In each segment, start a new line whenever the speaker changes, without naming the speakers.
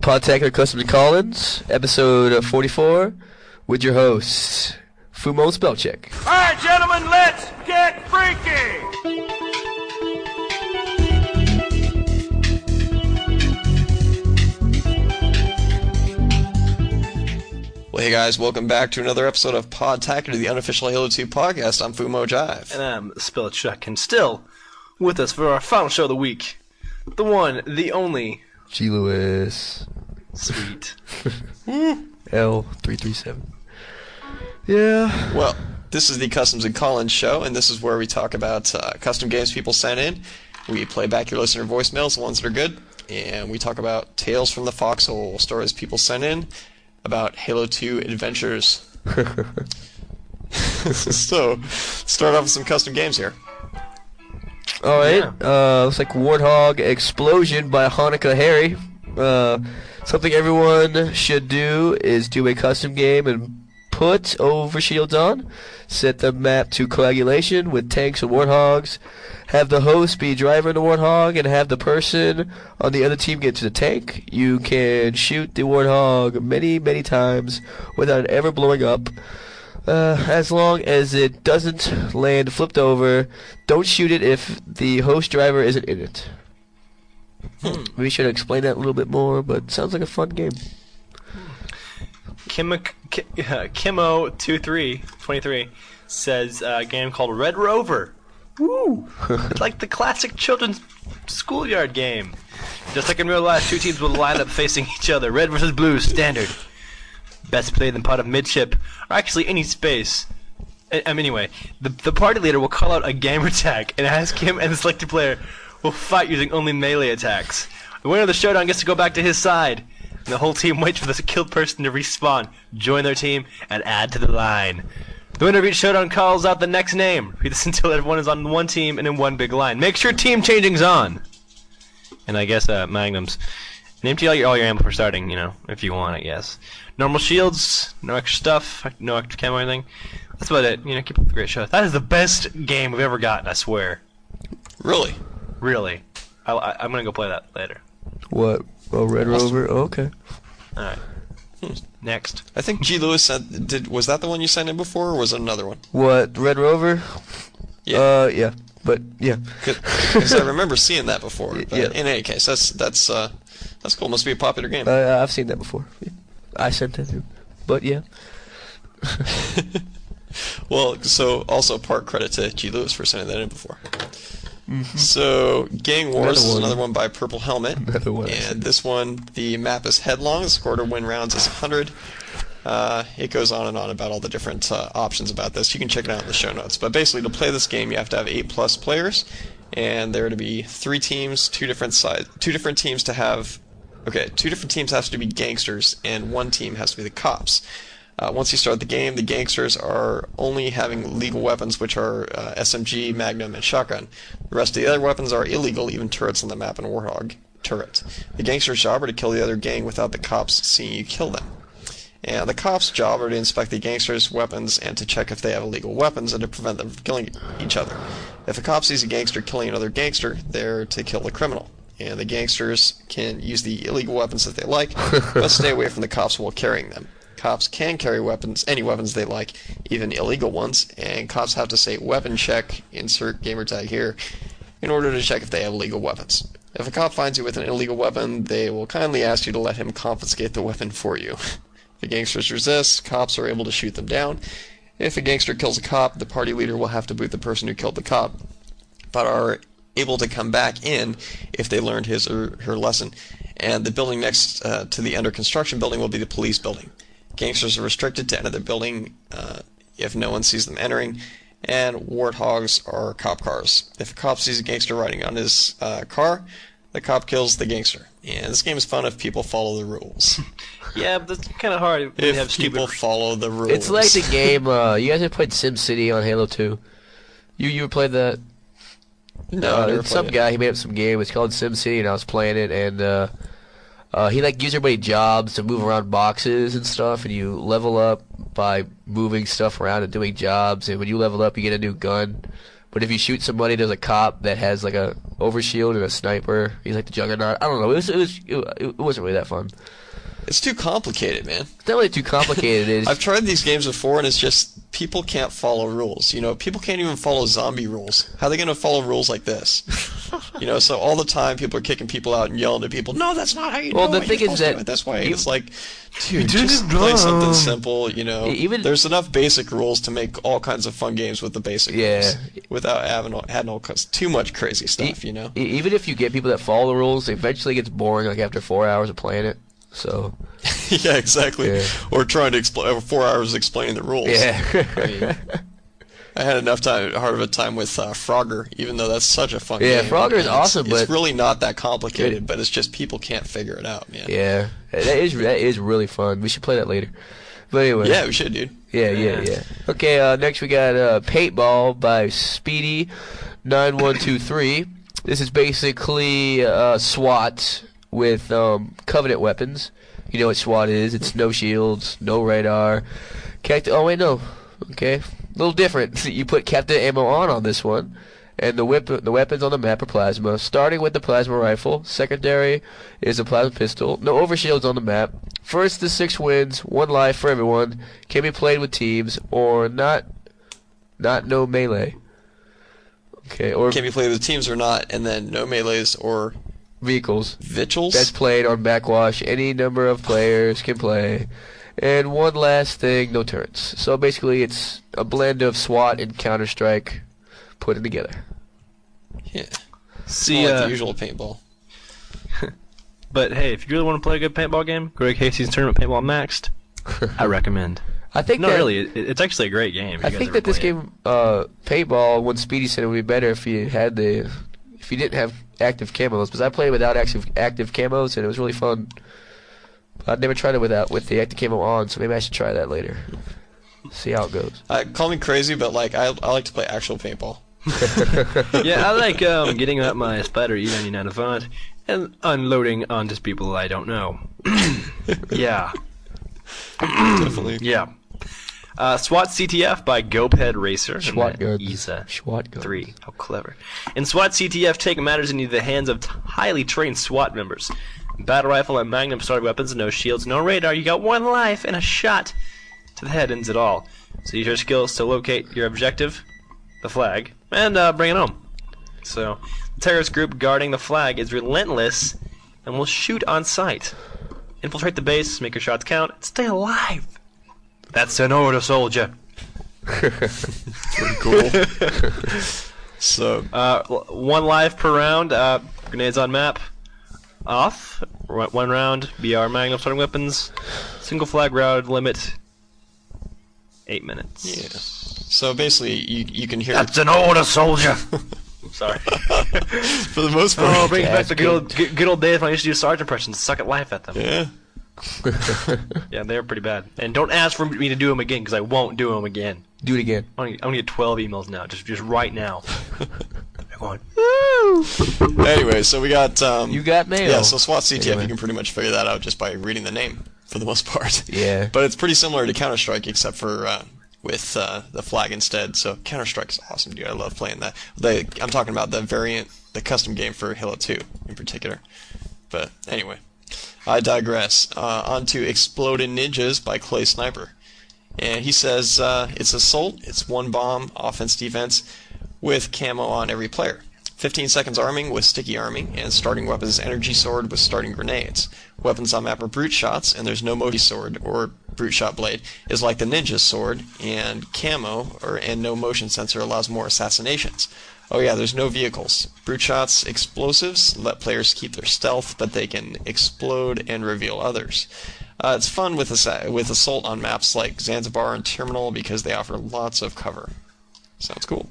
Podtacular Customs and Collins, episode 44, with your hosts, Fumo Spellcheck.
All right, gentlemen, let's get freaky!
Well, hey guys, welcome back to another episode of Podtacular, the unofficial Halo 2 podcast. I'm Fumo Jive.
And I'm Spellcheck, and still with us for our final show of the week, the one, the only,
G. Lewis.
Sweet.
L337. Yeah.
Well, this is the Customs and Collins show, and this is where we talk about custom games people sent in. We play back your listener voicemails, the ones that are good, and we talk about Tales from the Foxhole, stories people sent in about Halo 2 adventures. So, start off with some custom games here.
Alright, looks like Warthog Explosion by Hanukkah Harry. Something everyone should do is do a custom game and put overshields on, set the map to coagulation with tanks and warthogs, have the host be driver in the warthog, and have the person on the other team get to the tank. You can shoot the warthog many, many times without it ever blowing up. As long as it doesn't land flipped over, don't shoot it if the host driver isn't in it. We should explain that a little bit more, but sounds like a fun game.
Kimo23 says a game called Red Rover. Woo! It's like the classic children's schoolyard game. Just like in real life, two teams will line up facing each other. Red versus blue, standard. Best played in part of midship, or actually any space. Anyway, the party leader will call out a gamer tag and ask him and the selected player will fight using only melee attacks. The winner of the showdown gets to go back to his side, and the whole team waits for the killed person to respawn, join their team, and add to the line. The winner of each showdown calls out the next name. Repeat this until everyone is on one team and in one big line. Make sure team changing's on. And I guess magnums. And empty all your ammo for starting, if you want, I guess. Normal shields, no extra stuff, no extra camo or anything. That's about it. Keep up the great show. That is the best game we've ever gotten, I swear.
Really?
Really. I'm gonna go play that later.
What? Oh, Red Rover? Oh, okay.
Alright. Next.
I think G. Lewis sent... Was that the one you sent in before, or was it another one?
What? Red Rover?
Yeah.
Yeah. But, yeah.
Because I remember seeing that before. But
Yeah.
in any case, that's cool. Must be a popular game.
I've seen that before. Yeah. I sent that too. But, yeah.
Well, so also part credit to G. Lewis for sending that in before.
Mm-hmm.
So, Gang Wars is another one by Purple Helmet.
Another one.
And this one, the map is headlong. The score to win rounds is 100. It goes on and on about all the different options about this. You can check it out in the show notes. But basically, to play this game, you have to have 8+ players. And there are to be 3 teams, 2 different teams to have... Okay, 2 different teams have to be gangsters, and 1 team has to be the cops. Once you start the game, the gangsters are only having legal weapons, which are SMG, Magnum, and shotgun. The rest of the other weapons are illegal, even turrets on the map and Warthog turret. The gangsters' job are to kill the other gang without the cops seeing you kill them. And the cops' job are to inspect the gangsters' weapons and to check if they have illegal weapons and to prevent them from killing each other. If a cop sees a gangster killing another gangster, they're to kill the criminal. And the gangsters can use the illegal weapons that they like, but stay away from the cops while carrying them. Cops can carry weapons, any weapons they like, even illegal ones, and cops have to say weapon check, insert gamertag here, in order to check if they have illegal weapons. If a cop finds you with an illegal weapon, they will kindly ask you to let him confiscate the weapon for you. If the gangsters resist, cops are able to shoot them down. If a gangster kills a cop, the party leader will have to boot the person who killed the cop, but are able to come back in if they learned his or her lesson. And the building next to the under construction building will be the police building. Gangsters are restricted to enter the building if no one sees them entering, and warthogs are cop cars. If a cop sees a gangster riding on his car, the cop kills the gangster. And this game is fun if people follow the rules.
Yeah, but that's kind of hard when you have
If people follow the rules.
It's like the game, you guys have played SimCity on Halo 2. You ever played that?
No, I never played
some
it.
guy, he made up some game, it's called SimCity, and I was playing it, and he gives everybody jobs to move around boxes and stuff, and you level up by moving stuff around and doing jobs, and when you level up, you get a new gun. But if you shoot somebody, there's a cop that has like a overshield and a sniper. He's like the Juggernaut. I don't know. It wasn't really that fun.
It's too complicated, man.
It's not really too complicated. It's
I've tried these games before, and it's just people can't follow rules. People can't even follow zombie rules. How are they going to follow rules like this? So all the time people are kicking people out and yelling at people. No, that's not how you do it.
Well, the thing
You're
is
supposed to
that
do it this way.
you-
It's like, dude, just play something simple.
Even-
There's enough basic rules to make all kinds of fun games with the basic rules without having all too much crazy stuff.
Even if you get people that follow the rules, it eventually gets boring. Like after 4 hours of playing it. So.
Yeah, exactly.
Yeah.
Or trying to explain 4 hours explaining the rules.
Yeah.
I had hard of a time with Frogger, even though that's such a fun game.
Yeah, Frogger is awesome,
it's
but
really not that complicated. But it's just people can't figure it out, man.
Yeah, that is really fun. We should play that later. But anyway.
Yeah, we should, dude.
Yeah. Okay, next we got Paintball by Speedy9123. This is basically SWAT with Covenant weapons. You know what SWAT is. It's no shields, no radar. Oh, wait, no. Okay. A little different. You put captain ammo on this one. And the weapons on the map are plasma. Starting with the plasma rifle. Secondary is a plasma pistol. No overshields on the map. First to 6 wins. 1 life for everyone. Can be played with teams. Or not no melee. Okay. Or
Can be played with teams or not, and then no melees or
vehicles.
Victuals?
That's played on backwash. Any number of players can play. And one last thing, no turrets. So basically it's a blend of SWAT and Counter-Strike put it together.
Yeah.
See,
More like the usual paintball.
But hey, if you really want to play a good paintball game, go to Casey's Tournament Paintball Maxed. I recommend.
I think
No,
that,
really, it's actually a great game. if
I
you guys
think
ever
that this
play it.
game, paintball, when Speedy said it would be better if you didn't have active camos, because I played without active camos and it was really fun. I'd never tried it with the active camo on, so maybe I should try that later. See how it goes.
Call me crazy, but I like to play actual paintball.
Yeah, I like getting out my Spider E99 Avant and unloading on just people I don't know. Yeah.
Definitely.
Yeah. SWAT CTF by Goped Racer.
SWAT guns.
ISA
SWAT guns.
3. How clever. In SWAT CTF, take matters into the hands of highly trained SWAT members. Battle rifle and magnum starter weapons, no shields, no radar. You got 1 life, and a shot to the head ends it all. So use your skills to locate your objective, the flag, and bring it home. So the terrorist group guarding the flag is relentless and will shoot on sight. Infiltrate the base, make your shots count, and stay alive. That's an order, soldier.
Pretty cool. So
1 life per round. Grenades on map. Off. 1 round. BR magnum starting weapons. Single flag round limit. 8 minutes.
yeah. So basically, you can hear
That's an order, soldier. Sorry.
for the most part.
Oh, brings back the good old days when I used to do sergeant impressions. Suck at life at them.
Yeah.
Yeah, they're pretty bad. And don't ask for me to do them again, because I won't do them again.
Do it again.
I'm gonna get 12 emails now, just right now. They're going.
Anyway, so we got
You got mail.
yeah. So SWAT CTF,
Anyway.
you can pretty much figure that out just by reading the name for the most part.
Yeah.
But it's pretty similar to Counter-Strike, except for with the flag instead. So Counter-Strike is awesome, dude. I love playing that. I'm talking about the variant, the custom game for Halo 2 in particular. But anyway, I digress. On to Exploding Ninjas by Clay Sniper. And he says it's Assault, it's 1 bomb, offense, defense, with camo on every player. 15 seconds arming with sticky arming, and starting weapons Energy Sword with starting grenades. Weapons on map are Brute Shots, and there's no Moji Sword, or Brute Shot Blade, is like the Ninja Sword, and camo, and no motion sensor allows more assassinations. Oh yeah, there's no vehicles. Brute Shots, explosives, let players keep their stealth, but they can explode and reveal others. It's fun with Assault on maps like Zanzibar and Terminal because they offer lots of cover. Sounds cool.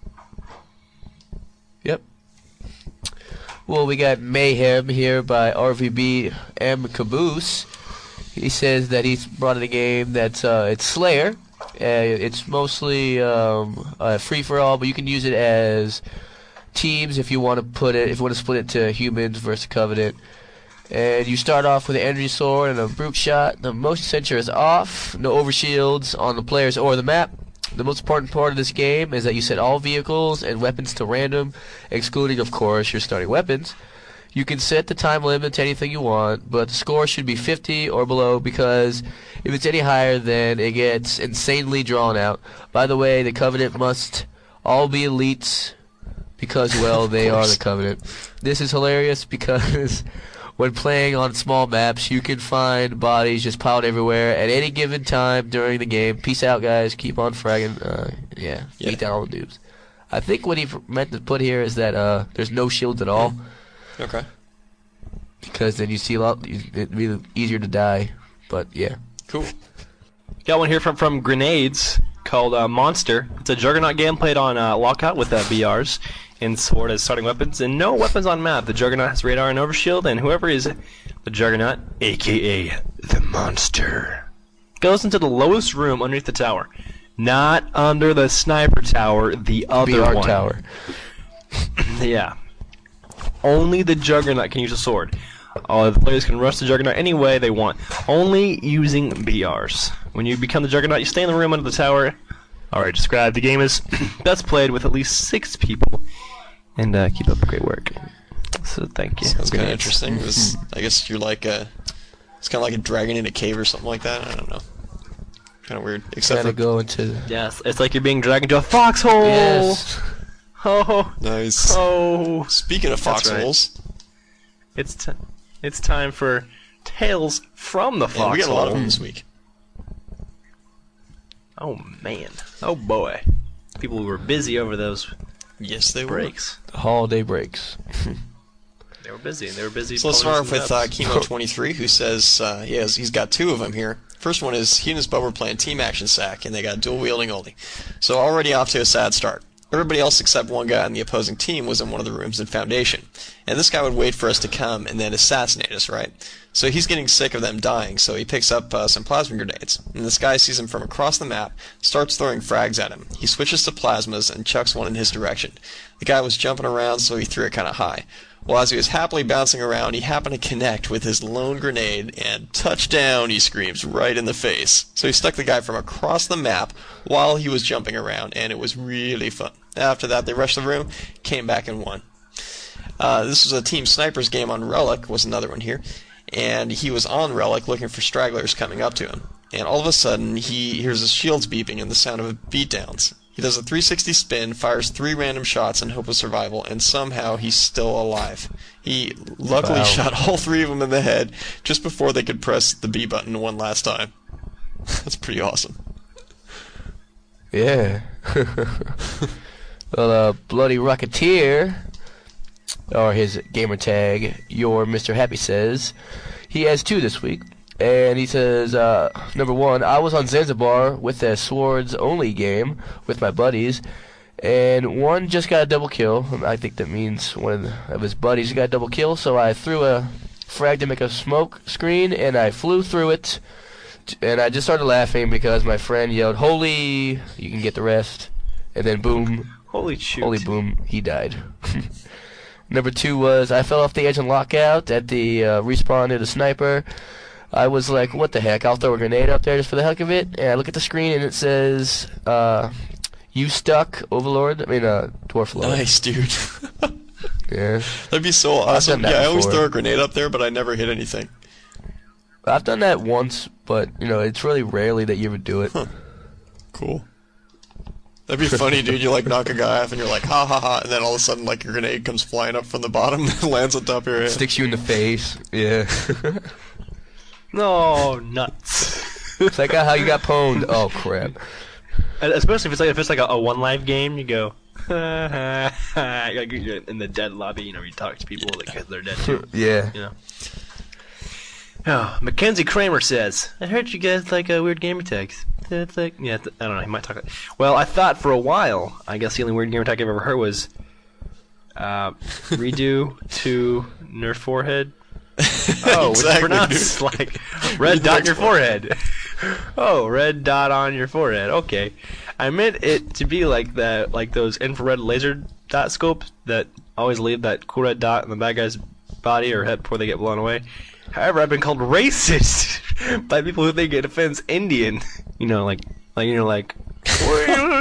Yep. Well, we got Mayhem here by RVB M. Caboose. He says that he's brought in a game that's it's Slayer. It's mostly free for all, but you can use it as teams if you want to split it to humans versus Covenant. And you start off with an energy sword and a brute shot. The motion sensor is off. No overshields on the players or the map. The most important part of this game is that you set all vehicles and weapons to random, excluding, of course, your starting weapons. You can set the time limit to anything you want, but the score should be 50 or below because if it's any higher, then it gets insanely drawn out. By the way, the Covenant must all be elites because, well, they are the Covenant. This is hilarious because when playing on small maps, you can find bodies just piled everywhere at any given time during the game. Peace out, guys. Keep on fragging. Yeah, beat down all the dudes. I think what he meant to put here is that there's no shields at all.
Okay.
Because then you see it'd be easier to die. But yeah.
Cool.
Got one here from Grenades called Monster. It's a Juggernaut game played on Lockout with BRs and Sword as starting weapons, and no weapons on map. The Juggernaut has radar and overshield, and whoever is the Juggernaut, aka the Monster, goes into the lowest room underneath the tower. Not under the sniper tower, the other
BR
one.
tower.
Yeah. Only the Juggernaut can use a sword. All the players can rush the Juggernaut any way they want, only using BRs. When you become the Juggernaut, you stay in the room under the tower. Alright, described. The game is best played with at least 6 people. And keep up the great work. So thank you.
Sounds kind of interesting. I guess you're like it's kind of like a dragon in a cave or something like that. I don't know. Kind of weird. Except for
go into.
Yes, it's like you're being dragged into a foxhole.
Yes.
Oh.
Nice.
Oh.
Speaking of
That's
foxholes,
it's time for Tales from the Foxhole.
we got a lot of them this week.
Oh man. Oh boy. People were busy over those
Yes, they were.
breaks.
Holiday breaks.
They were busy. They were busy.
So let's start off with
posting
Chemo23, who says he's got 2 of them here. First one is he and his bub were playing Team Action Sack, and they got dual wielding only. So already off to a sad start. Everybody else except one guy on the opposing team was in one of the rooms in Foundation. And this guy would wait for us to come and then assassinate us, right? So he's getting sick of them dying, so he picks up some plasma grenades. And this guy sees him from across the map, starts throwing frags at him. He switches to plasmas and chucks one in his direction. The guy was jumping around, so he threw it kind of high. Well, as he was happily bouncing around, he happened to connect with his lone grenade, and touchdown, he screams, right in the face. So he stuck the guy from across the map while he was jumping around, and it was really fun. After that, they rushed the room, came back and won. This was a Team Snipers game on Relic, was another one here, and he was on Relic looking for stragglers coming up to him. And all of a sudden, he hears his shields beeping and the sound of beatdowns. He does a 360 spin, fires 3 random shots in hope of survival, and somehow he's still alive. He luckily shot all 3 of them in the head just before they could press the B button one last time. That's pretty awesome.
Yeah. Well, Bloody Rocketeer, or his gamer tag, Your Mr. Happy says, he has 2 this week. And he says, number 1, I was on Zanzibar with a swords-only game with my buddies, and one just got a double kill. I think that means one of his buddies got a double kill, so I threw a frag to make a smoke screen, and I flew through it, and I just started laughing because my friend yelled, "Holy!" You can get the rest. And then boom.
Holy shoot.
Holy boom, he died. Number 2 was, I fell off the edge and lockout at the respawn to the sniper. I was like, what the heck, I'll throw a grenade up there just for the heck of it. And I look at the screen and it says, you stuck, Overlord. Dwarf Lord.
Nice, dude.
Yeah.
That'd be so awesome.
done that
Yeah, I always
before.
throw a grenade up there, but I never hit anything.
I've done that once, but, it's really rarely that you ever do it.
Cool. That'd be funny, dude. You knock a guy off and you're like, ha ha ha, and then all of a sudden, your grenade comes flying up from the bottom and lands on top of your head.
Sticks you in the face. Yeah.
No, nuts.
It's like how you got pwned. Oh, crap.
And especially if it's like a one life game, you go you're in the dead lobby, you talk to people because they're dead too.
Yeah.
Oh, Mackenzie Kramer says, I heard you guys like weird gamer tags. It's I don't know, he might talk well, I thought for a while, I guess the only weird gamer tag I've ever heard was redo to Nerf forehead. Oh,
Exactly,
it's pronounced
dude.
like red dot on your forehead. Oh, red dot on your forehead. Okay. I meant it to be like that, like those infrared laser dot scopes that always leave that cool red dot in the bad guy's body or head before they get blown away. However, I've been called racist by people who think it offends Indian. Like, what are you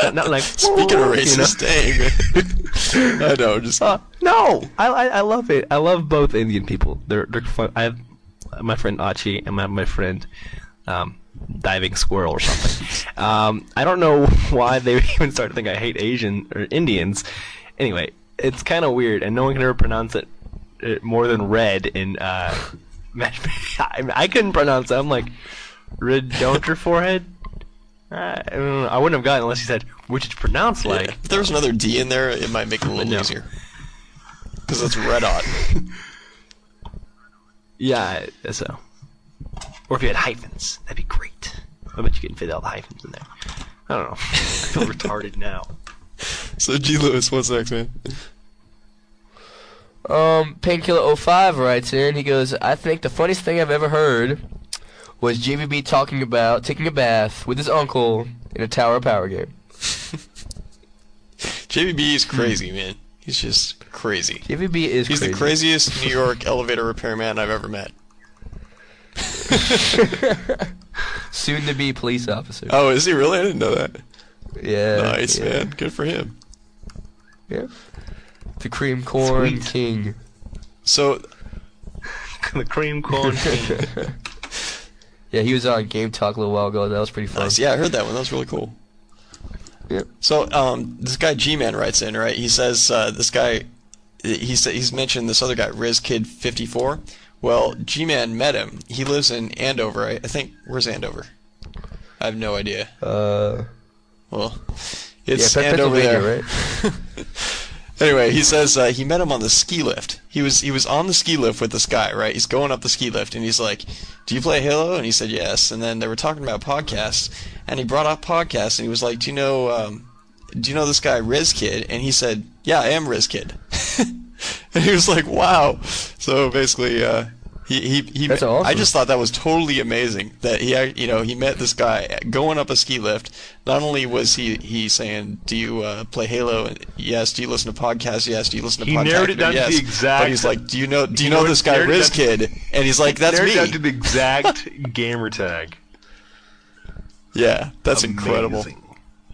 not like
Speaking of racist, dang. I know, just
no, I love it. I love both Indian people. They're fun. I have my friend Achi and my friend Diving Squirrel or something. I don't know why they even started to think I hate Asian or Indians. Anyway, it's kind of weird, and no one can ever pronounce it more than red in I couldn't pronounce it. I'm like, red, don't your forehead? I wouldn't have gotten it unless he said, which is pronounced like.
if there was another D in there, it might make it a little easier. Because it's red hot.
Yeah, so. Or if you had hyphens, that'd be great. I bet you can fit all the hyphens in there. I don't know. I feel retarded now.
So, G. Lewis, what's next, man?
Painkiller05 writes in, he goes, I think the funniest thing I've ever heard was JVB talking about taking a bath with his uncle in a Tower of Power game.
JVB is crazy, man. He's just crazy.
JVB is
He's
crazy.
the craziest New York elevator repairman I've ever met.
Soon to be police officer.
Oh, is he really? I didn't know that.
Yeah.
Nice,
yeah.
man. Good for him.
Yeah. The cream corn
Sweet.
king.
So,
The cream corn king.
Yeah, he was on Game Talk a little while ago. That was pretty fun.
nice. Yeah, I heard that one. That was really cool.
Yep.
So, this guy G-Man writes in, right? He says, this guy, he's mentioned this other guy, RizKid54. Well, G-Man met him. He lives in Andover. I think, where's Andover? I have no idea. Well, it's Andover
Pennsylvania,
there.
right?
Anyway, he says he met him on the ski lift. He was on the ski lift with this guy, right? He's going up the ski lift, and he's like, "Do you play Halo?" And he said, "Yes." And then they were talking about podcasts, and he brought up podcasts, and he was like, "Do you know this guy RizKid?" And he said, "Yeah, I am RizKid." And he was like, "Wow!" So basically, he
That's awesome.
I just thought that was totally amazing that he met this guy going up a ski lift. Not only was he saying, "Do you play Halo?" And yes. "Do you listen to podcasts?" Yes. "Do you listen to
He
podcasts?"
narrowed it down to
Yes.
the exact-
But he's like, "Do you know this guy
narrowed it down to-
RizKid?" And he's like, "That's
Narrowed
me."
down to the exact gamer tag.
Yeah, that's incredible.
Amazing.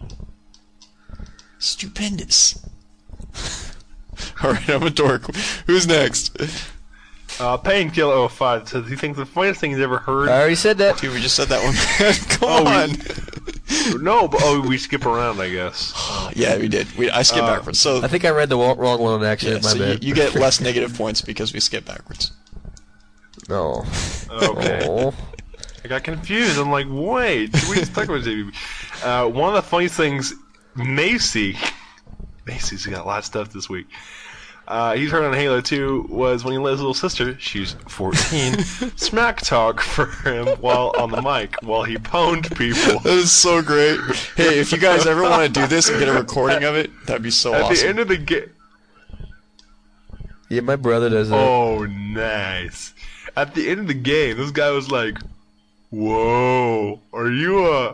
Stupendous. All right, I'm a dork. Who's next?
Painkiller 05 says he thinks the funniest thing he's ever heard.
I already said that.
Dude, we just said that one. Come on.
No, but we skip around, I guess.
Yeah, we did. I skipped backwards. So
I think I read the wrong one on
yeah,
accident. My
so
bad.
you get less negative points because we skip backwards.
No.
Okay.
Oh.
I got confused. I'm like, wait, we just talked about JVB. One of the funniest things, Macy's got a lot of stuff this week. He's heard on Halo 2 was when he let his little sister, she's 14, smack talk for him while on the mic while he pwned people.
That is so great. Hey, if you guys ever want to do this and get a recording of it, that'd be so
At
awesome.
the end of the game.
Yeah, my brother does that.
Oh, nice. At the end of the game, this guy was like, "Whoa, are you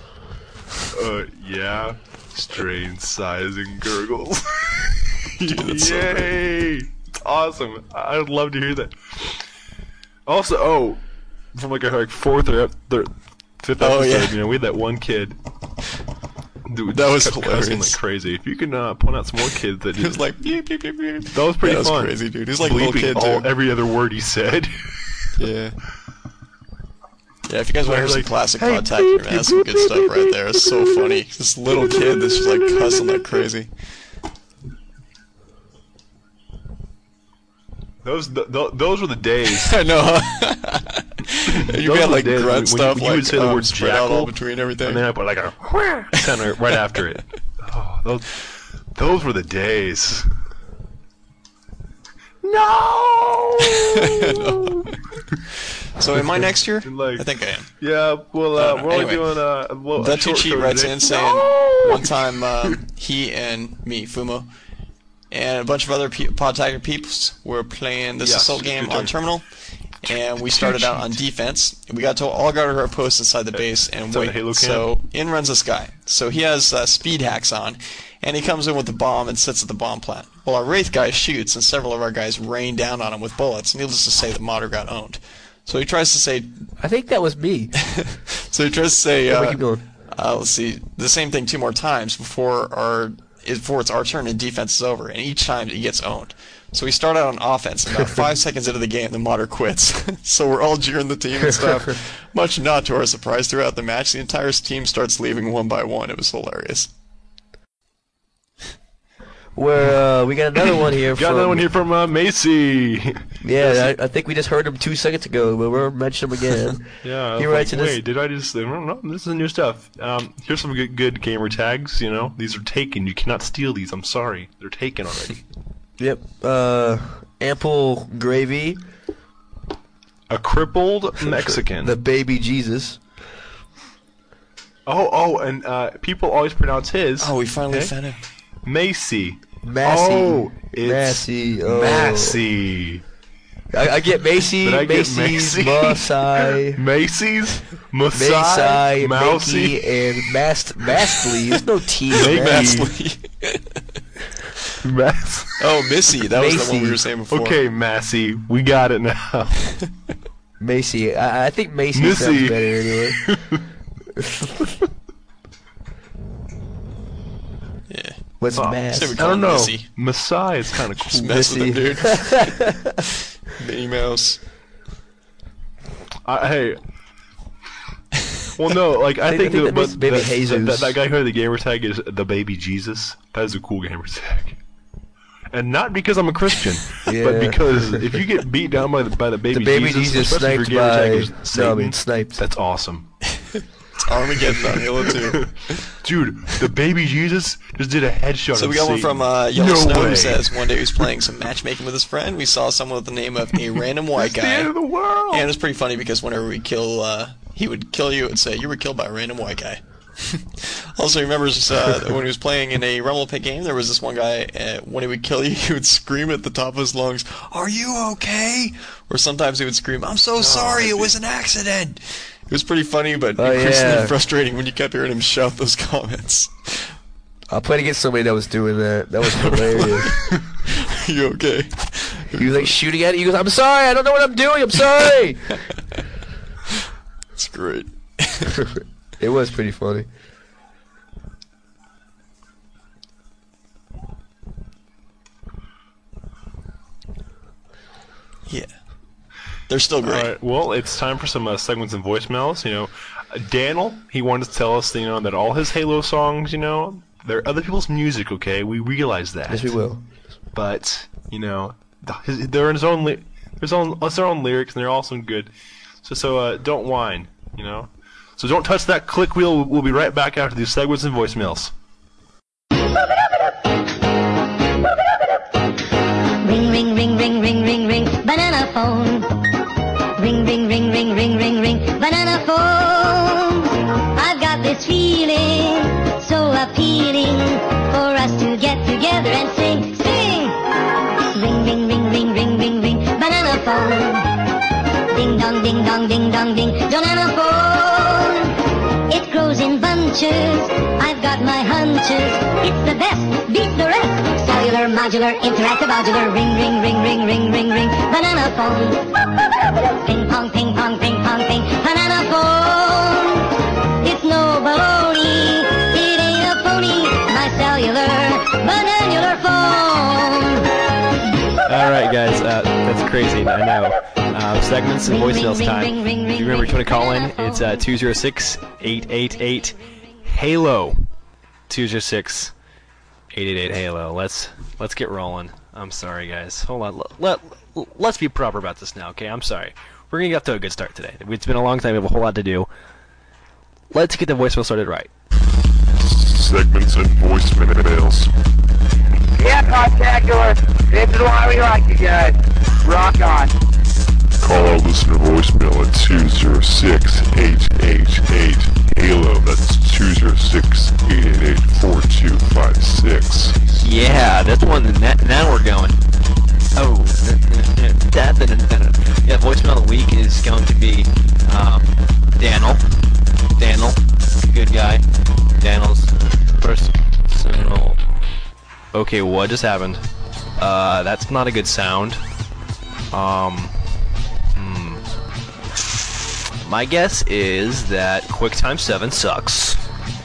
yeah, strange sighs and gurgles."
Dude, that's so
Yay! It's awesome. I would love to hear that. Also, from like fourth or fifth
Oh,
episode,
yeah.
we had that one kid. Dude,
That
just
was
kept cussing
hilarious.
like crazy. If you can point out some more kids that
It was like, beep, beep, beep, beep.
that was pretty
That was
fun.
crazy, dude. He's like a little
Bleeping
kid, too.
every other word he said.
Yeah. Yeah, if you guys want to hear some
Like,
classic
hey,
Contact, man, that's some good stuff right there. It's so funny. This little kid that's just like cussing like crazy.
Those were the days.
I know. You
Those
got
were
like
the days
grunt
when
stuff
you
like
would say the word
spread out all
jackal,
between everything.
And then I put like a center right after it. Oh, those were the days. No.
So am I next year?
Like-
I think I am.
Yeah. Well,
know.
we're only
Anyway,
doing a little.
That
short
Cheat
show
writes
today.
in saying
No!
one time he and me, Fumo, and a bunch of other Pod Tiger peeps were playing this
Yes,
assault game
good
on
job.
Terminal, and we started out on defense. We got to all go to our posts inside the base and
Inside the
wait.
Halo
So in runs this guy. So he has speed hacks on, and he comes in with the bomb and sits at the bomb plant. Well, our Wraith guy shoots, and several of our guys rain down on him with bullets. Needless to say, the modder got owned. So he tries to say,
I think that was me.
so he tries to say,
Yeah, but keep going.
Let's see, the same thing 2 more times before it's our turn and defense is over, and each time he gets owned. So we start out on offense, and about 5 seconds into the game, the modder quits. So we're all jeering the team and stuff. Much not to our surprise, throughout the match, the entire team starts leaving one by one. It was hilarious.
Where we got another one here.
Got another one here from Macy.
Yeah, I think we just heard him 2 seconds ago, but we'll mention him again.
Yeah.
He writes in
wait, did I just? No, this is new stuff. Here's some good gamer tags. You know, these are taken. You cannot steal these. I'm sorry, they're taken already.
Yep. Ample Gravy.
A crippled Mexican.
The baby Jesus.
And people always pronounce his.
Oh, we finally found him.
Macy.
Massey.
Oh, it's
Massey. Oh.
Massey.
I get Macy,
Did I get
Macy's,
Macy?
Masai,
Macy's,
Masai,
Mousy,
Makey, and Mastly. There's no T.
Mastley. Oh, Missy. That was the one we
Macy.
were saying before.
Okay, Massey, we got it now.
Macy. I think Macy
Missy.
sounds better anyway.
Yeah.
What's
Oh,
Mass?
say we
I
call
don't
him
know.
Missy.
Masai is kind of
Just
cool.
mess with him,
Missy.
dude. Minnie Mouse.
Hey. Well, no, like I think
that
but
makes Baby Jesus.
that guy who had the gamer tag is the baby Jesus. That is a cool gamer tag. And not because I'm a Christian,
Yeah.
but because if you get beat down by the baby,
The baby Jesus
especially if
sniped
your gamer tag
by.
is Satan,
sniped.
that's awesome.
It's Armageddon on Halo 2.
Dude, the baby Jesus just did a headshot.
So
on
we got one
Satan.
from Yellow
No
Snow
way.
who says one day he was playing some matchmaking with his friend. We saw someone with the name of a random white
It's the end
guy.
of the world.
And it was pretty funny because whenever we kill, he would kill you and say, "You were killed by a random white guy." Also, he remembers when he was playing in a Rumble Pit game, there was this one guy, when he would kill you, he would scream at the top of his lungs, "Are you okay?" Or sometimes he would scream, "I'm so sorry, it was an accident." It was pretty funny, but increasingly
yeah.
frustrating when you kept hearing him shout those comments.
I played against somebody that was doing that. That was hilarious.
Are you okay?
He was like shooting at it. He goes, "I'm sorry, I don't know what I'm doing. I'm sorry."
It's great.
It was pretty funny.
Yeah. They're still great.
All right. Well, it's time for some segments and voicemails. You know, Daniel, he wanted to tell us, that all his Halo songs, they're other people's music. Okay, we realize that.
Yes, we will.
But they're in his own their own lyrics, and they're all some good. So don't whine. So don't touch that click wheel. We'll be right back after these segments and voicemails.
Ring, ring, ring, ring, ring, ring, ring, banana phone. Ring, ring, ring, ring, ring, ring, ring, banana phone. I've got this feeling so appealing for us to get together and sing, sing. Ring, ring, ring, ring, ring, ring, ring, banana phone. Ding dong, ding dong, ding dong, ding, banana phone. It grows in bunches. I've got my hunches. It's the best. Beat the rest. Cellular, modular, interactive, modular. Ring, ring, ring, ring, ring, ring, ring. Banana phone. Ping pong, ping pong, ping pong, ping. Banana phone. It's no baloney. It ain't a phony. My cellular, bananular phone.
All right, guys, that's crazy. I know. Segments and voicemails time. If you remember, if you want to call in, it's 206-888-HALO. 206-888-HALO. Let's get rolling. I'm sorry, guys. Hold on. Let's be proper about this now, okay? I'm sorry. We're going to get off to a good start today. It's been a long time. We have a whole lot to do. Let's get the voicemail started right.
Segments and voicemails.
Yeah, Podtacular. This is why we like you guys. Rock on.
Call our listener voicemail at 206-888-HALO. That's 206-888-4256.
Yeah, that's one. Now we're going. Oh, yeah. Voicemail of the week is going to be Daniel, good guy. Daniel's personal. Okay, what just happened? That's not a good sound. My guess is that QuickTime 7 sucks.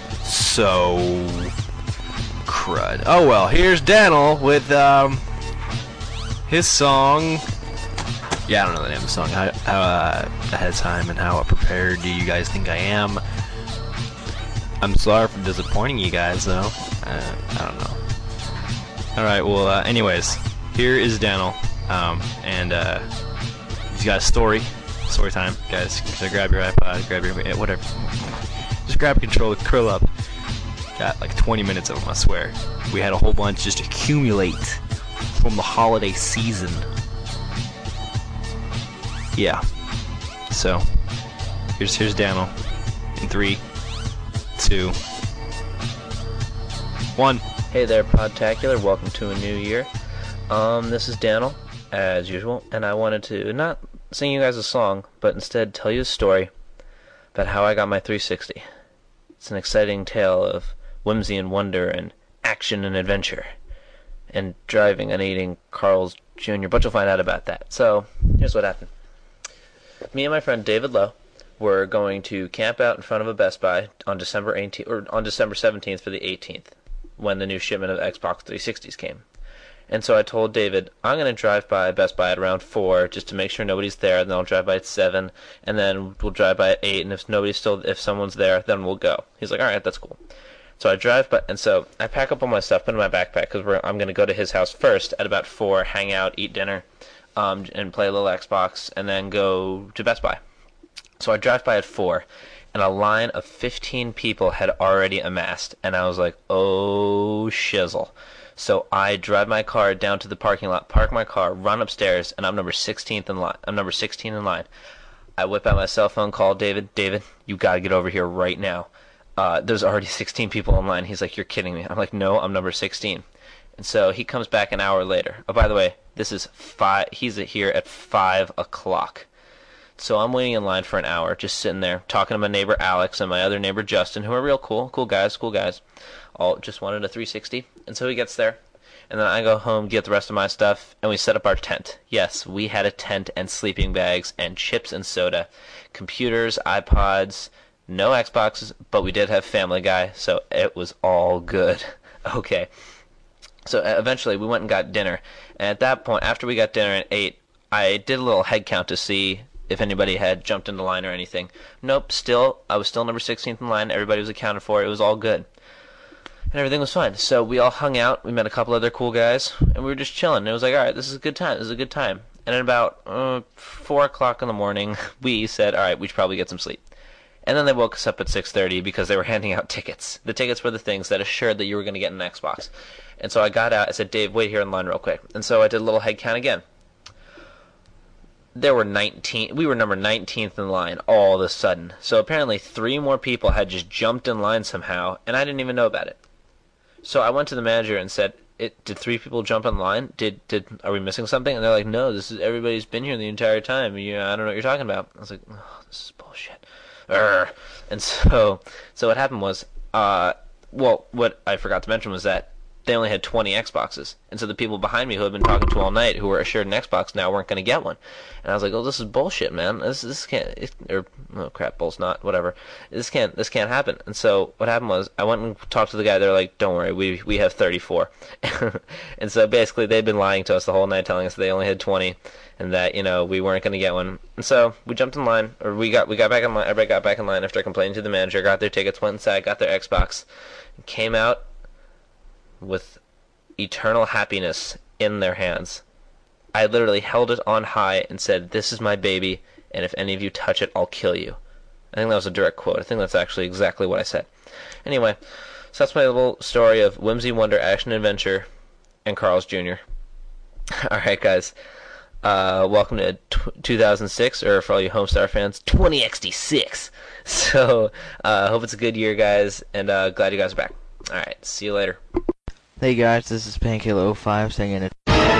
So crud. Oh well, here's Daniel with his song. Yeah, I don't know the name of the song. How ahead of time and how prepared do you guys think I am? I'm sorry for disappointing you guys, though. I don't know. All right. Well, anyways, here is Daniel, and he's got a story time, guys. So grab your iPod, grab your whatever. Just grab a controller, curl up. Got like 20 minutes of them, I swear. We had a whole bunch just accumulate from the holiday season. Yeah. So here's Daniel in 3, 2, 1.
Hey there, Podtacular. Welcome to a new year. This is Daniel, as usual, and I wanted to not sing you guys a song, but instead tell you a story about how I got my 360. It's an exciting tale of whimsy and wonder and action and adventure and driving and eating Carl's Jr., but you'll find out about that. So, here's what happened. Me and my friend David Lowe were going to camp out in front of a Best Buy on December 18th, or on December 17th for the 18th, when the new shipment of Xbox 360s came. And so I told David, I'm going to drive by Best Buy at around 4 just to make sure nobody's there, and then I'll drive by at 7, and then we'll drive by at 8, and if someone's there, then we'll go. He's like, all right, that's cool. So I drive by, and so I pack up all my stuff, put it in my backpack, because I'm going to go to his house first at about 4, hang out, eat dinner, and play a little Xbox, and then go to Best Buy. So I drive by at 4, and a line of 15 people had already amassed, and I was like, oh, shizzle. So I drive my car down to the parking lot, park my car, run upstairs, and I'm number 16 in line. I whip out my cell phone, call David. David, you gotta get over here right now. There's already 16 people in line. He's like, you're kidding me. I'm like, no, I'm number 16. And so he comes back an hour later. Oh, by the way, this is 5. He's here at 5 o'clock. So I'm waiting in line for an hour, just sitting there, talking to my neighbor Alex and my other neighbor Justin, who are real cool guys. All just wanted a 360. And so he gets there, and then I go home, get the rest of my stuff, and we set up our tent. Yes, we had a tent and sleeping bags and chips and soda, computers, iPods, no Xboxes, but we did have Family Guy, so it was all good. Okay. So eventually we went and got dinner, and at that point, after we got dinner at 8, I did a little head count to see if anybody had jumped into line or anything. Nope, I was still number 16th in line. Everybody was accounted for. It was all good. And everything was fine. So we all hung out. We met a couple other cool guys, and we were just chilling. And it was like, all right, this is a good time. And at about 4 o'clock in the morning, we said, all right, we should probably get some sleep. And then they woke us up at 6:30 because they were handing out tickets. The tickets were the things that assured that you were going to get an Xbox. And so I got out. I said, Dave, wait here in line real quick. And so I did a little head count again. There were 19. We were number 19th in line all of a sudden. So apparently 3 more people had just jumped in line somehow, and I didn't even know about it. So I went to the manager and said, did 3 people jump in line? Are we missing something? And they're like, no, everybody's been here the entire time. I don't know what you're talking about. I was like, oh, this is bullshit. Urgh. And so what happened was, what I forgot to mention was that they only had 20 Xboxes. And so the people behind me who had been talking to all night, who were assured an Xbox now, weren't going to get one. And I was like, oh, this is bullshit, man. This can't, bull's not, whatever. This can't happen. And so what happened was, I went and talked to the guy. They're like, don't worry, we have 34. And so basically they'd been lying to us the whole night, telling us they only had 20, and that, we weren't going to get one. And so we jumped in line, or we got back in line. Everybody got back in line after complaining to the manager, got their tickets, went inside, got their Xbox, and came out with eternal happiness in their hands. I literally held it on high and said, this is my baby, and if any of you touch it, I'll kill you. I think that was a direct quote. I think that's actually exactly what I said. Anyway, so that's my little story of whimsy, wonder, action, adventure, and Carl's Jr. Alright, guys. Welcome to 2006, or for all you Homestar fans, 20XD6. So, hope it's a good year, guys, and glad you guys are back. Alright, see you later.
Hey guys, this is Pankiller05 singing it.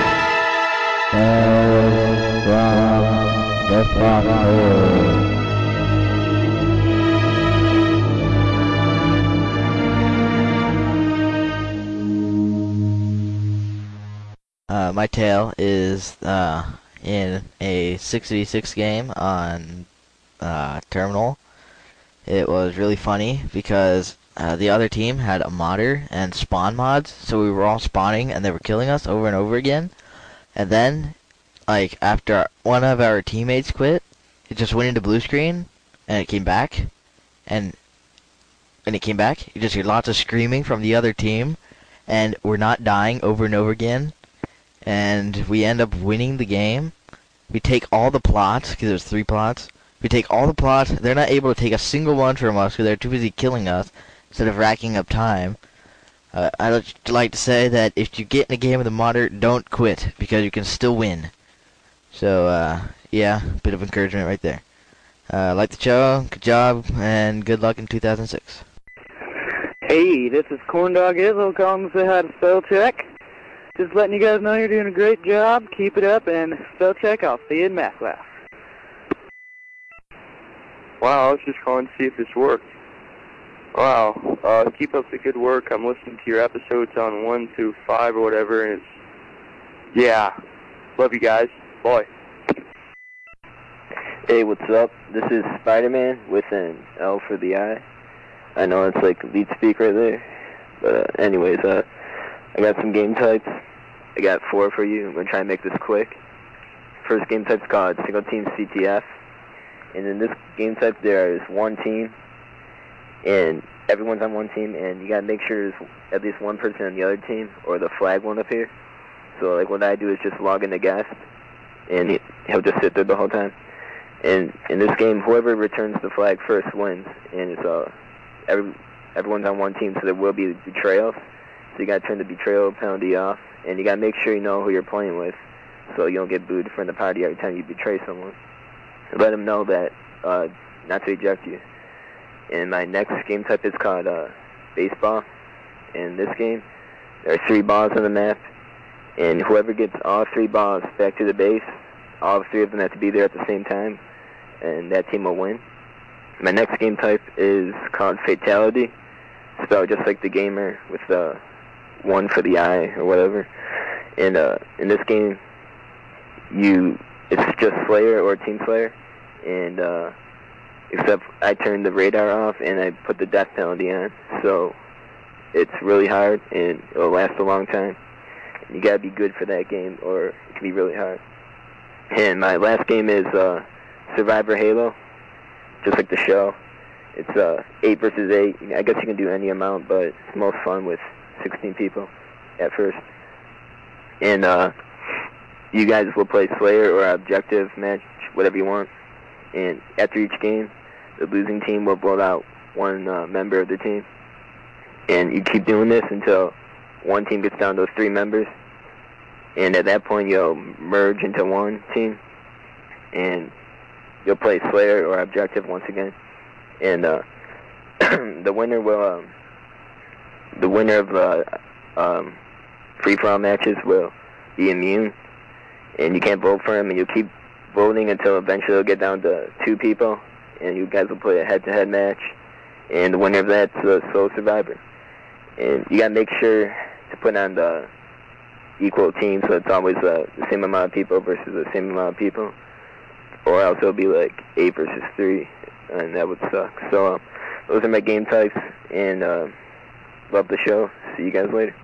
My tale is in a 6v6 game on Terminal. It was really funny because the other team had a modder and spawn mods, so we were all spawning and they were killing us over and over again. And then, like, after one of our teammates quit, it just went into blue screen and it came back. And when it came back, you just hear lots of screaming from the other team, and we're not dying over and over again. And we end up winning the game. We take all the plots, because there's 3 plots. We take all the plots. They're not able to take a single one from us because they're too busy killing us instead of racking up time. I'd like to say that if you get in a game with a modder, don't quit, because you can still win. So, yeah, bit of encouragement right there. Like the show, good job, and good luck in 2006.
Hey, this is Corndog Izzo calling to say hi to Spellcheck. Just letting you guys know you're doing a great job. Keep it up, and Spellcheck, I'll see you in Math Class.
Wow, I was just calling to see if this worked. Wow, keep up the good work. I'm listening to your episodes on 1 through 5 or whatever, and it's, yeah, love you guys. Bye.
Hey, what's up? This is Spider-Man with an L for the I. I know it's like lead speak right there. But anyways, I got some game types. I got 4 for you. I'm going to try and make this quick. First game type's called Single Team CTF. And in this game type there is one team. And everyone's on one team. And you got to make sure there's at least one person on the other team, or the flag won't appear. So like what I do is just log in the guest. And he'll just sit there the whole time. And in this game, whoever returns the flag first wins. And it's everyone's on one team, so there will be betrayals. So you got to turn the betrayal penalty off, and you got to make sure you know who you're playing with, so you don't get booed from the party every time you betray someone. So let them know that not to eject you. And my next game type is called baseball. In this game, there are 3 balls on the map, and whoever gets all 3 balls back to the base, all 3 of them have to be there at the same time, and that team will win. My next game type is called Fatality, spelled just like the gamer with the 1 for the I or whatever. And in this game, it's just Slayer or Team Slayer, and except I turned the radar off and I put the death penalty on, so it's really hard and it'll last a long time. And you gotta be good for that game, or it can be really hard. And my last game is Survivor Halo. Just like the show. It's 8 versus 8. I guess you can do any amount, but it's most fun with 16 people at first. And you guys will play Slayer or Objective match, whatever you want. And after each game, the losing team will vote out one member of the team. And you keep doing this until one team gets down to 3 members. And at that point, you'll merge into one team. And you'll play Slayer or Objective once again, and the winner of free-for-all matches will be immune, and you can't vote for him, and you'll keep voting until eventually it'll get down to 2 people, and you guys will play a head-to-head match, and the winner of that's the sole survivor. And you gotta make sure to put on the equal team, so it's always the same amount of people versus the same amount of people. Or else it'll be like 8 versus 3, and that would suck. So those are my game types, and love the show. See you guys later.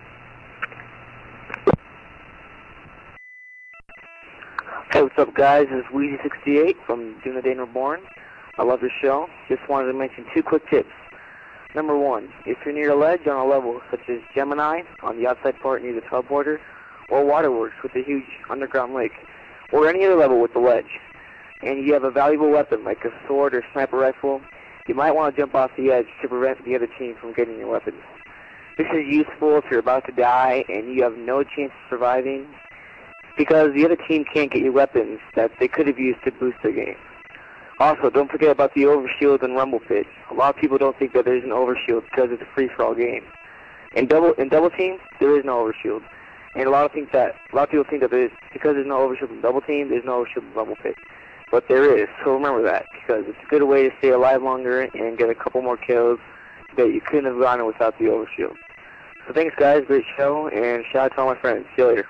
Hey, what's up, guys? This is Weezy68 from Doing the Day Reborn. I love your show. Just wanted to mention 2 quick tips. Number 1, if you're near a ledge on a level such as Gemini on the outside part near the teleporter, or Waterworks with a huge underground lake, or any other level with a ledge, and you have a valuable weapon like a sword or sniper rifle, you might want to jump off the edge to prevent the other team from getting your weapons. This is useful if you're about to die and you have no chance of surviving, because the other team can't get your weapons that they could have used to boost their game. Also, don't forget about the overshield and rumble pit. A lot of people don't think that there's an overshield because it's a free-for-all game. In double team, there is no overshield. And a lot of people think that because there's no overshield in double team, there's no overshield in rumble pit. But there is, so remember that, because it's a good way to stay alive longer and get a couple more kills that you couldn't have gotten without the overshield. So thanks, guys. Great show, and shout out to all my friends. See you later.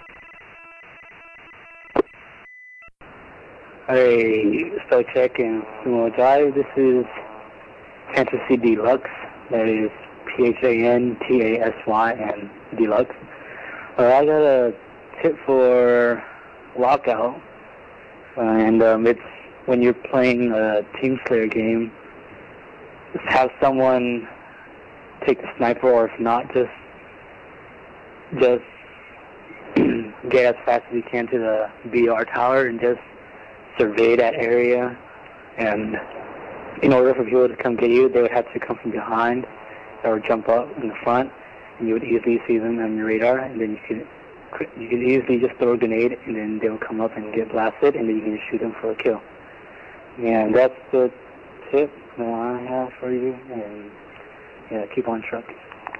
Hey, Spellcheck and Sumo Drive. This is Fantasy Deluxe. That is PHANTASY and Deluxe. I got a tip for Lockout, and it's when you're playing a Team Slayer game, just have someone take the sniper, or if not, just get as fast as you can to the BR tower and just survey that area. And in order for people to come get you, they would have to come from behind or jump up in the front, and you would easily see them on your radar, and then you could easily just throw a grenade, and then they would come up and get blasted, and then you can just shoot them for a kill. And that's the tip that I have for you, and yeah, keep on trucking.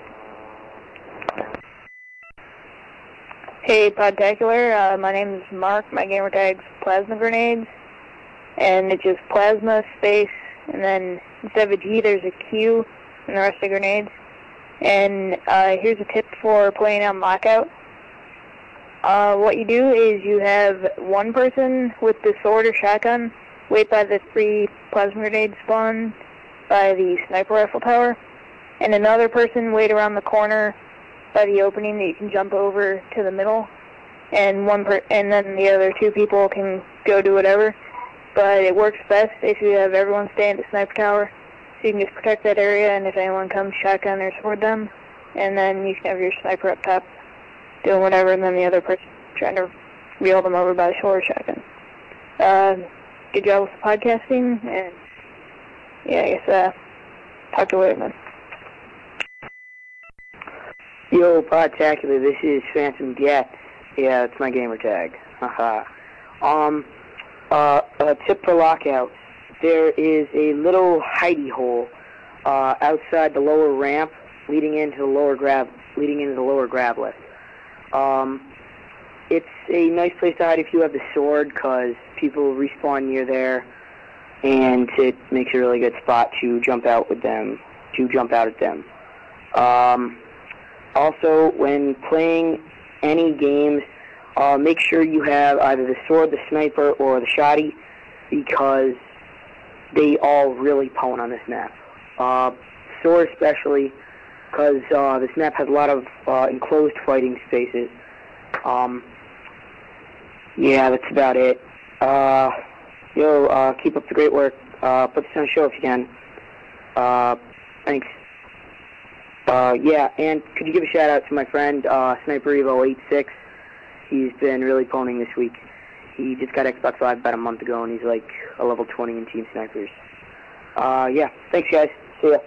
Hey, Podtacular. My name is Mark. My gamer tag's Plasma Grenades, and it's just plasma, space, and then instead of a G, there's a Q in the rest of the grenades. And here's a tip for playing on Lockout. What you do is you have one person with the sword or shotgun wait by the 3 plasma grenades spawn by the sniper rifle tower, and another person wait around the corner by the opening that you can jump over to the middle, and and then the other 2 people can go do whatever. But it works best if you have everyone stay in the sniper tower, so you can just protect that area, and if anyone comes, shotgun or sword them, and then you can have your sniper up top doing whatever, and then the other person trying to reel them over by the sword or shotgun. Good job with the podcasting, and yeah, I guess talk to you later, man.
Yo, Podtacular, this is Phantom Get. Yeah, it's my gamer tag. Haha. A tip for Lockout. There is a little hidey hole outside the lower ramp leading into the lower grab lift. It's a nice place to hide if you have the sword, because people respawn near there, and it makes a really good spot to jump out at them. Also, when playing any games, make sure you have either the sword, the sniper, or the shotty, because they all really pwn on this map. Sword especially, because this map has a lot of enclosed fighting spaces. Yeah, that's about it. Keep up the great work. Put this on a show if you can. Thanks. Yeah, and could you give a shout out to my friend, Sniper Evo 86? He's been really pwning this week. He just got Xbox Live about a month ago, and he's like a level 20 in Team Snipers. Yeah, thanks guys. See ya.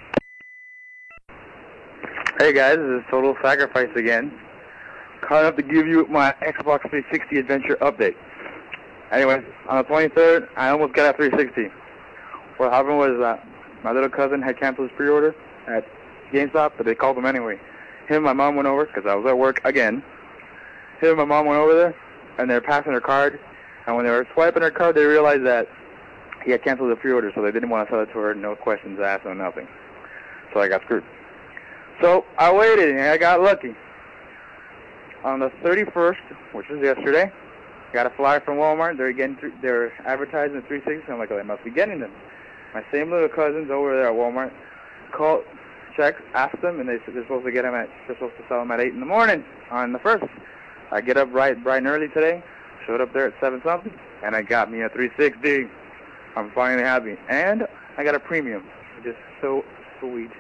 Hey guys, this is Total Sacrifice again. Calling up to give you my Xbox 360 adventure update. Anyway, on the 23rd, I almost got a 360. What happened was that my little cousin had canceled his pre-order at GameStop, but they called him anyway. Him and my mom went over, because I was at work again. Him and my mom went over there, and they were passing her card, and when they were swiping her card, they realized that he had canceled the pre-order, so they didn't want to sell it to her, no questions asked, no nothing. So I got screwed. So I waited, and I got lucky. On the 31st, which was yesterday, got a flyer from Walmart. They're advertising the 360. I'm like, oh, they must be getting them. My same little cousins over there at Walmart called, checked, asked them, and they said they're supposed to sell them at 8 in the morning on the 1st. I get up bright and early today, showed up there at 7 something, and I got me a 360. I'm finally happy, and I got a premium, which is so sweet.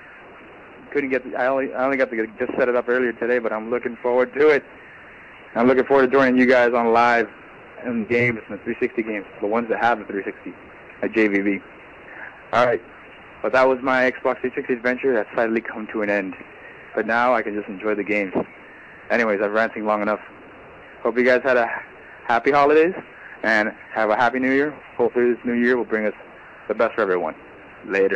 I only got to just set it up earlier today, but I'm looking forward to it. I'm looking forward to joining you guys on live in games, in the 360 games, the ones that have the 360 at JVB. All right, but that was my Xbox 360 adventure. That's finally come to an end. But now I can just enjoy the games. Anyways, I've ranting long enough. Hope you guys had a happy holidays and have a happy New Year. Hopefully this new year will bring us the best for everyone. Later.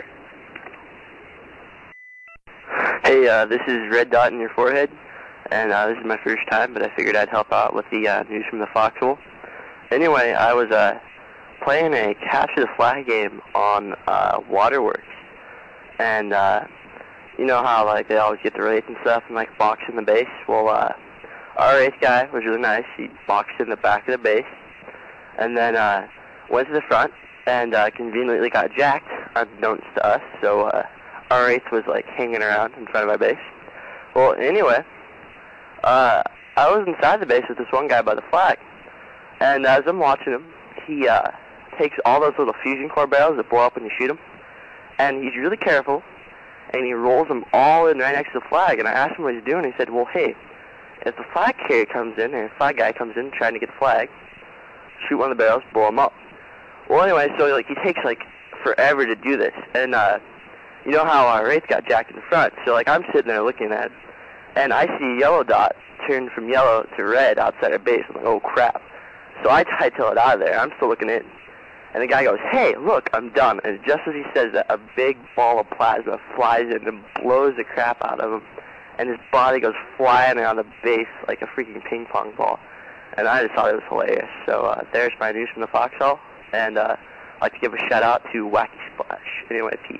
Hey, this is Red Dot in Your Forehead, and this is my first time, but I figured I'd help out with the news from the Foxhole. Anyway, I was playing a Capture the Flag game on Waterworks, and you know how like they always get the wraith and stuff and like box in the base? Well, our wraith guy was really nice. He boxed in the back of the base, and then went to the front and conveniently got jacked, unbeknownst to us, so R8 was like hanging around in front of my base. Well, anyway, I was inside the base with this one guy by the flag, and as I'm watching him, he takes all those little fusion core barrels that blow up when you shoot him, and he's really careful, and he rolls them all in right next to the flag. And I asked him what he's doing. He said, well, hey, if the flag carrier comes in, and a flag guy comes in trying to get the flag, shoot one of the barrels, blow him up. Well, anyway, so like he takes like forever to do this, and you know how Wraith got jacked in the front. So like I'm sitting there looking at it, and I see a yellow dot turn from yellow to red outside our base. I'm like, oh crap. So I hightail it out of there. I'm still looking in. And the guy goes, hey, look, I'm done. And just as he says that, a big ball of plasma flies in and blows the crap out of him. And his body goes flying around the base like a freaking ping pong ball. And I just thought it was hilarious. So there's my news from the Foxhole. And I'd like to give a shout out to Wacky Splash. Anyway, peace.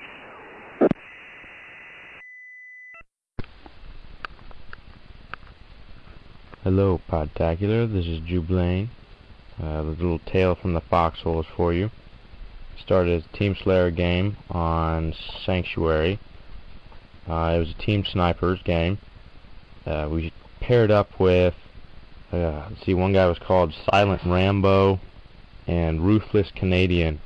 Hello, Podtacular. This is Jublain. The little tale from the Foxhole is for you. Started as a Team Slayer game on Sanctuary. It was a Team Snipers game. We paired up with, let's see, one guy was called Silent Rambo and Ruthless Canadian.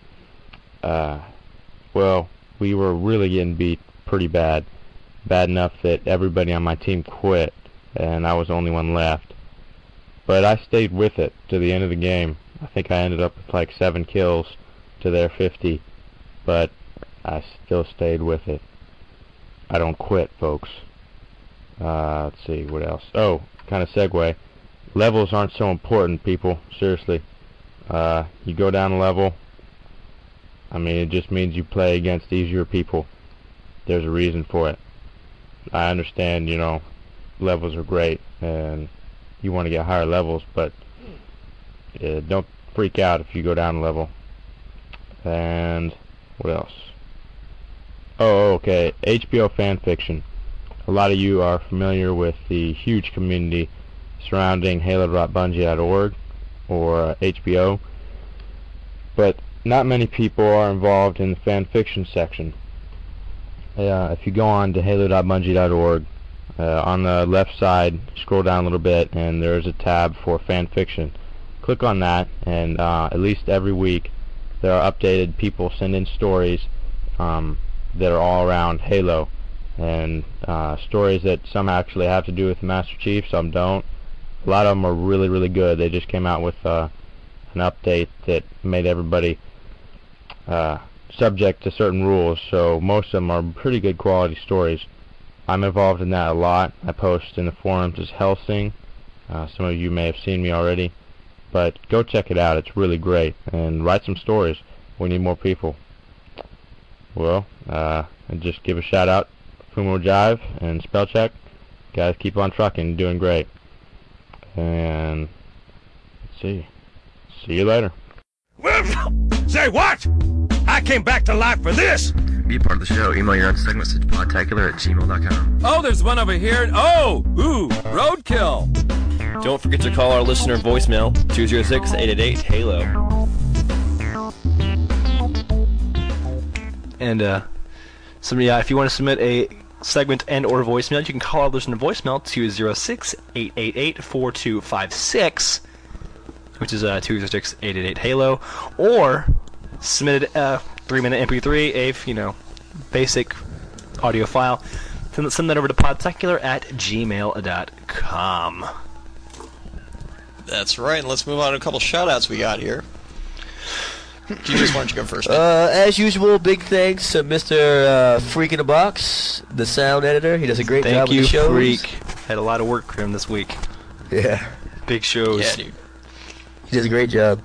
Well, we were really getting beat pretty bad. Bad enough that everybody on my team quit, and I was the only one left. But I stayed with it to the end of the game. I think I ended up with like 7 kills to their 50, but I still stayed with it. I don't quit, folks. Let's see, what else? Oh, kind of segue. Levels aren't so important, people. Seriously. You go down a level, I mean, it just means you play against easier people. There's a reason for it. I understand, you know, levels are great, and you want to get higher levels, but don't freak out if you go down a level. And what else? Oh, okay, HBO fanfiction. A lot of you are familiar with the huge community surrounding halo.bungie.org or HBO, but not many people are involved in the fanfiction section. If you go on to halo.bungie.org, on the left side, scroll down a little bit, and there's a tab for fanfiction. Click on that, and at least every week there are updated people send in stories that are all around Halo, and stories that some actually have to do with Master Chief, some don't. A lot of them are really, really good. They just came out with an update that made everybody subject to certain rules, so most of them are pretty good quality stories. I'm involved in that a lot. I post in the forums as Helsing. Some of you may have seen me already, but go check it out. It's really great, and write some stories. We need more people. Well, and just give a shout out, Fumo Jive and Spellcheck. Guys, keep on trucking, doing great. And let's see you later.
Say what? I came back to life for this!
Be a part of the show. Email your own segments to podtacular@gmail.com.
Oh, there's one over here. Oh! Ooh! Roadkill!
Don't forget to call our listener voicemail, 206-888-HALO. And, if you want to submit a segment and or voicemail, you can call our listener voicemail, 206-888-4256, which is 206-888-HALO, or submit a 3-minute MP3, a basic audio file. Send that over to podtacular@gmail.com.
That's right. And let's move on to a couple shout-outs we got here. Jesus, why don't you go first?
As usual, big thanks to Mr. Freak in the Box, the sound editor. He does a great job with the shows.
Thank you, Freak. Had a lot of work for him this week.
Yeah.
Big shows.
Yeah, dude.
He does a great job.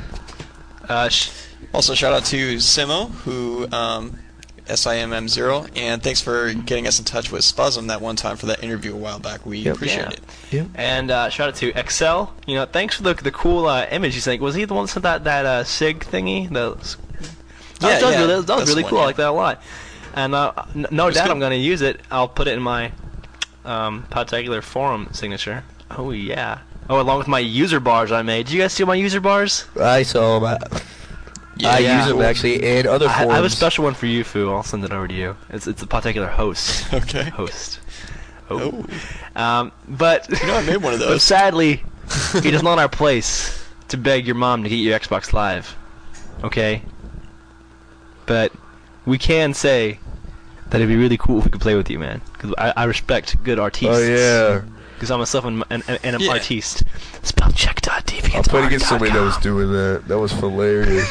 Also, shout out to Simo, who, SIMM0, and thanks for getting us in touch with Spuzum that one time for that interview a while back. We appreciate it.
Yep.
And shout out to Excel. Thanks for the cool image you sent. Was he the one that sent that SIG thingy? That was really cool. I like that a lot. And no doubt I'm going to use it. I'll put it in my Podtacular forum signature. Oh, yeah. Oh, along with my user bars I made. Did you guys see my user bars?
I saw them. I use them actually in other forms.
I have a special one for you, Fu. I'll send it over to you. It's a particular host.
Okay.
Host. Oh. But
you know, I made one of those.
But sadly, it is not our place to beg your mom to get you Xbox Live. Okay. But we can say that it'd be really cool if we could play with you, man. Because I respect good artists.
Oh yeah.
Because I'm myself an artiste. Spellcheck.deviantart.com.
I played against somebody that was doing that. That was hilarious.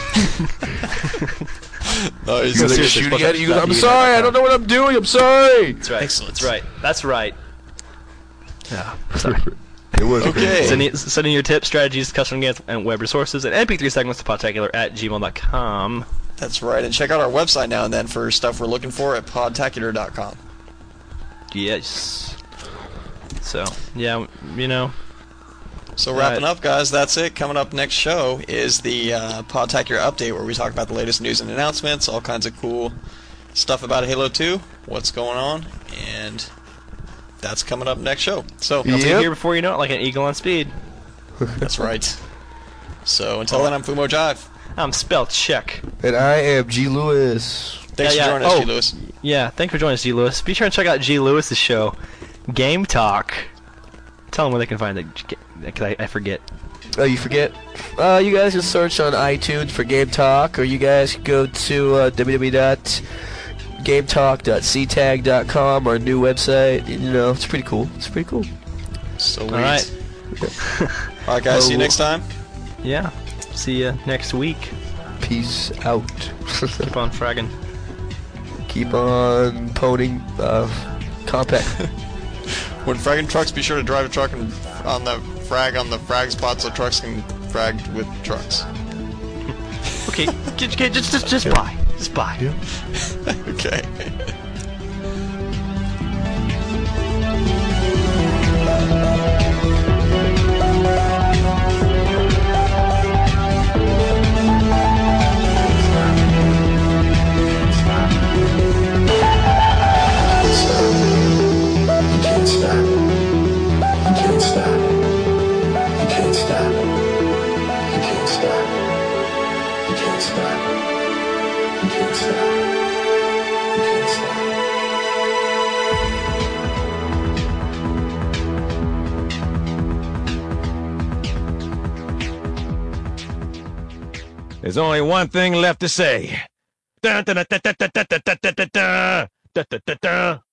No,
he's like shooting at you. I'm sorry, I don't know what I'm doing. I'm sorry.
That's right.
Excellent.
That's right. That's right. Yeah. Sorry.
It was
okay.
Sending your tips, strategies, custom games, and web resources, and MP3 segments to podtacular@gmail.com.
That's right. And check out our website now and then for stuff we're looking for at podtacular.com.
Yes. So, yeah, you know.
So wrapping up, guys, that's it. Coming up next show is the Podtacular Update, where we talk about the latest news and announcements, all kinds of cool stuff about Halo 2, what's going on, and that's coming up next show. So
I'll be here before you know it, like an eagle on speed.
That's right. So until then, I'm Fumo Jive.
I'm Spellcheck.
And I am G. Lewis.
Thanks for joining us, G. Lewis.
Yeah, thanks for joining us, G. Lewis. Be sure and check out G. Lewis's show, Game Talk. Tell them where they can find it, because I forget.
Oh, you forget? You guys can search on iTunes for Game Talk, or you guys can go to www.gametalk.ctag.com, our new website. You know, it's pretty cool. It's pretty cool.
Sweet.
All right.
All right, guys. See you next time.
Yeah. See you next week.
Peace out.
Keep on fragging.
Keep on poning compact.
When fragging trucks, be sure to drive a truck and on the frag spot so trucks can frag with trucks.
Okay, just buy. Just buy.
Yeah.
Okay.
There's only one thing left to say. Dun, dun, dun, dun, dun, dun, dun, dun, dun, dun, dun, dun, dun, dun.